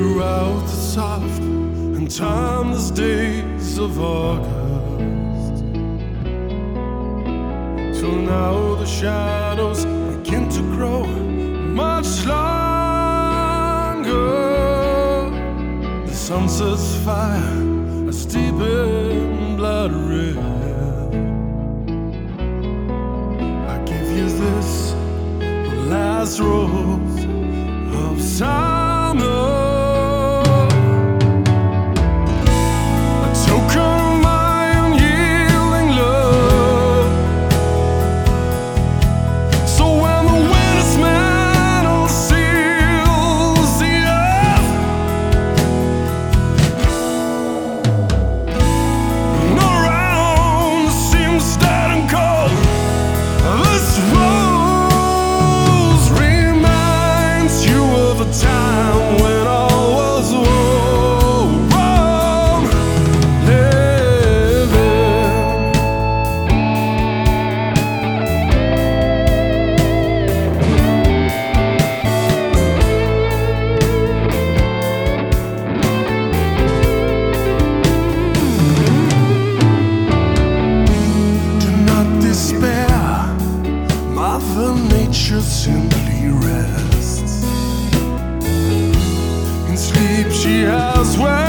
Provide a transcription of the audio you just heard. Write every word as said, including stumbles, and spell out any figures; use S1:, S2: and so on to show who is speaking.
S1: throughout the soft and timeless days of August. Till now the shadows begin to grow much longer. The sunset's fire is deep in blood red. I give you this last rose of summer, a token of my unyielding love. So when the winter's mantle seals the earth, and all around seems dead and cold, this rose reminds you of a time when all was warm, living. Do not despair, Mother Nature simply rests. In sleep she has well